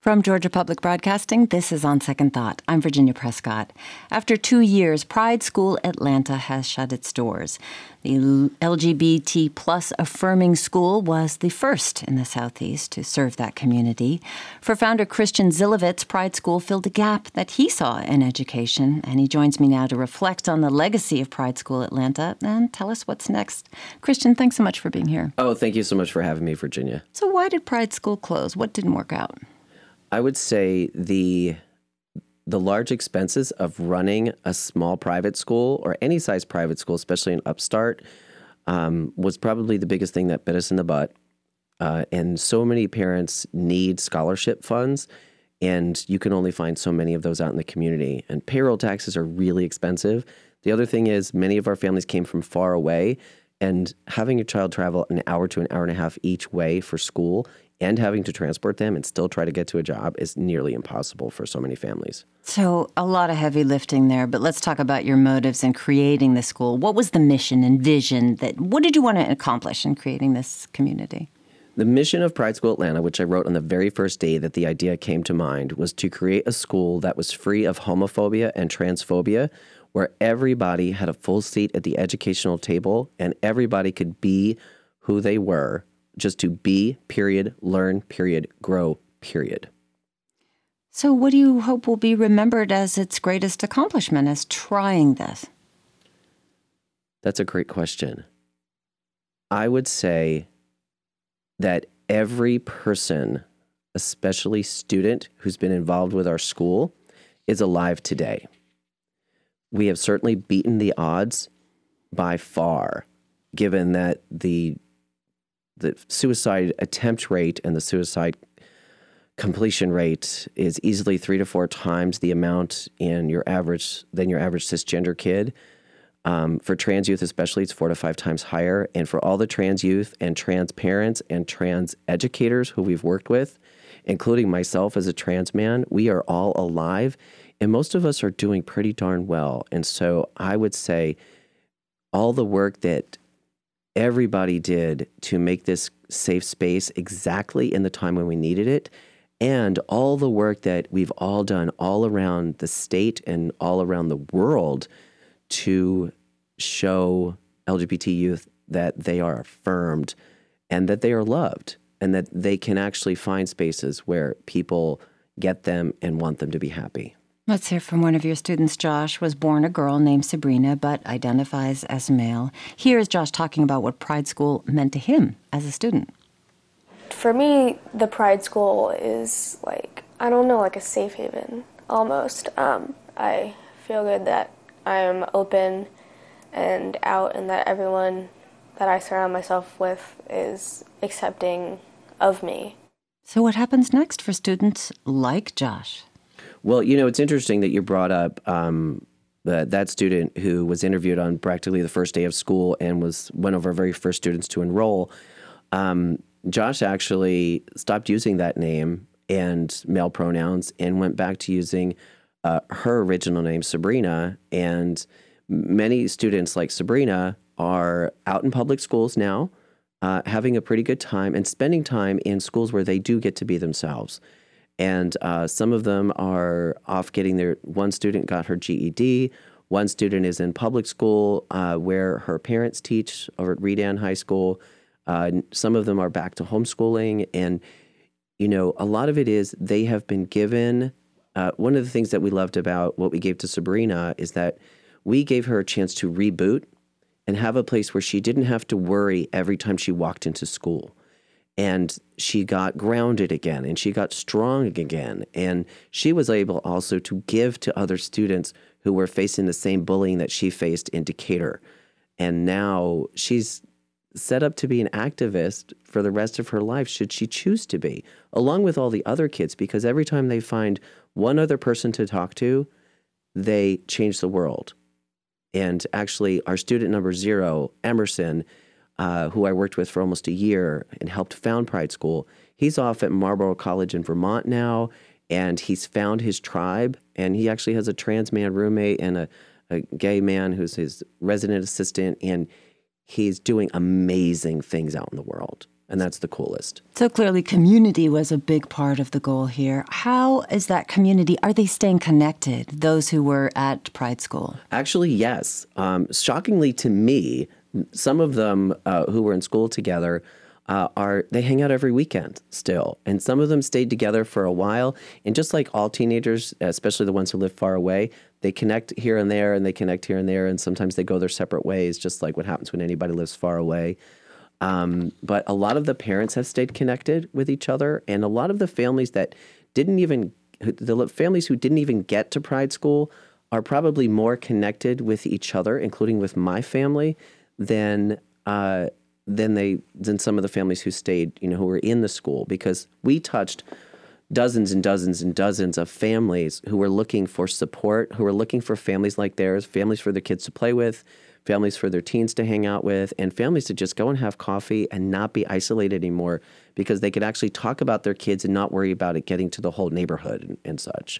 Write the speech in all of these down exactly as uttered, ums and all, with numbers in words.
From Georgia Public Broadcasting, this is On Second Thought. I'm Virginia Prescott. After two years, Pride School Atlanta has shut its doors. The L G B T plus affirming school was the first in the Southeast to serve that community. For founder Christian Zilovitz, Pride School filled a gap that he saw in education, and he joins me now to reflect on the legacy of Pride School Atlanta and tell us what's next. Christian, thanks so much for being here. Oh, thank you so much for having me, Virginia. So why did Pride School close? What didn't work out? I would say the the large expenses of running a small private school or any size private school, especially an upstart, um, was probably the biggest thing that bit us in the butt. Uh, and so many parents need scholarship funds, and you can only find so many of those out in the community. And payroll taxes are really expensive. The other thing is many of our families came from far away, and having your child travel an hour to an hour and a half each way for school and having to transport them and still try to get to a job is nearly impossible for so many families. So a lot of heavy lifting there, but let's talk about your motives in creating the school. What was the mission and vision? That what did you want to accomplish in creating this community? The mission of Pride School Atlanta, which I wrote on the very first day that the idea came to mind, was to create a school that was free of homophobia and transphobia, where everybody had a full seat at the educational table and everybody could be who they were, just to be, period, learn, period, grow, period. So what do you hope will be remembered as its greatest accomplishment as trying this? That's a great question. I would say that every person, especially student who's been involved with our school, is alive today. We have certainly beaten the odds by far, given that the the suicide attempt rate and the suicide completion rate is easily three to four times the amount in your average than your average cisgender kid. Um, for trans youth especially, it's four to five times higher. And for all the trans youth and trans parents and trans educators who we've worked with, including myself as a trans man, we are all alive. And most of us are doing pretty darn well. And so I would say all the work that everybody did to make this safe space exactly in the time when we needed it, and all the work that we've all done all around the state and all around the world to show L G B T youth that they are affirmed and that they are loved and that they can actually find spaces where people get them and want them to be happy. Let's hear from one of your students. Josh was born a girl named Sabrina, but identifies as male. Here is Josh talking about what Pride School meant to him as a student. For me, the Pride School is like, I don't know, like a safe haven, almost. Um, I feel good that I am open and out and that everyone that I surround myself with is accepting of me. So what happens next for students like Josh? Well, you know, it's interesting that you brought up um, that, that student who was interviewed on practically the first day of school and was one of our very first students to enroll. Um, Josh actually stopped using that name and male pronouns and went back to using uh, her original name, Sabrina. And many students like Sabrina are out in public schools now, uh, having a pretty good time and spending time in schools where they do get to be themselves. And uh, some of them are off getting their, one student got her G E D, one student is in public school uh, where her parents teach over at Redan High School. Uh, some of them are back to homeschooling. And, you know, a lot of it is they have been given, uh, one of the things that we loved about what we gave to Sabrina is that we gave her a chance to reboot and have a place where she didn't have to worry every time she walked into school. And she got grounded again, and she got strong again. And she was able also to give to other students who were facing the same bullying that she faced in Decatur. And now she's set up to be an activist for the rest of her life, should she choose to be, along with all the other kids, because every time they find one other person to talk to, they change the world. And actually, our student number zero, Emerson, Uh, who I worked with for almost a year and helped found Pride School. He's off at Marlborough College in Vermont now, and he's found his tribe, and he actually has a trans man roommate and a, a gay man who's his resident assistant, and he's doing amazing things out in the world. And that's the coolest. So clearly community was a big part of the goal here. How is that community? Are they staying connected, those who were at Pride School? Actually, yes. Um, shockingly to me, some of them uh, who were in school together uh, are, they hang out every weekend still. And some of them stayed together for a while. And just like all teenagers, especially the ones who live far away, they connect here and there and they connect here and there. And sometimes they go their separate ways, just like what happens when anybody lives far away. Um, but a lot of the parents have stayed connected with each other, and a lot of the families that didn't even, the families who didn't even get to Pride School are probably more connected with each other, including with my family, than uh, than they than some of the families who stayed, you know, who were in the school, because we touched dozens and dozens and dozens of families who were looking for support, who were looking for families like theirs, families for their kids to play with, families for their teens to hang out with, and families to just go and have coffee and not be isolated anymore, because they could actually talk about their kids and not worry about it getting to the whole neighborhood and, and such.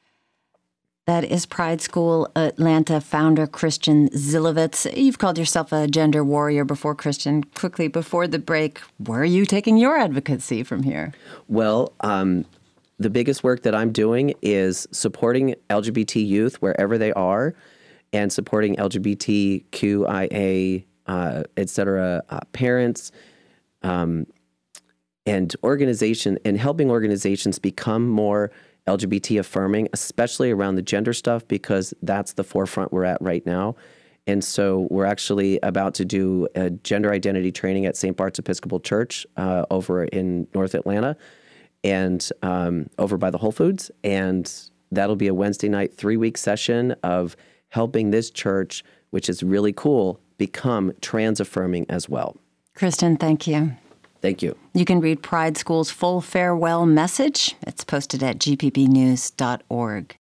That is Pride School Atlanta founder Christian Zilovitz. You've called yourself a gender warrior before, Christian. Quickly, before the break, where are you taking your advocacy from here? Well, um, the biggest work that I'm doing is supporting L G B T youth wherever they are, and supporting L G B T Q I A, uh, et cetera, uh, parents, um, and organization, and helping organizations become more L G B T affirming, especially around the gender stuff, because that's the forefront we're at right now. And so we're actually about to do a gender identity training at Saint Bart's Episcopal Church uh, over in North Atlanta, and um, over by the Whole Foods. And that'll be a Wednesday night, three-week session of helping this church, which is really cool, become trans-affirming as well. Kristen, thank you. Thank you. You can read Pride School's full farewell message. It's posted at g p b news dot org.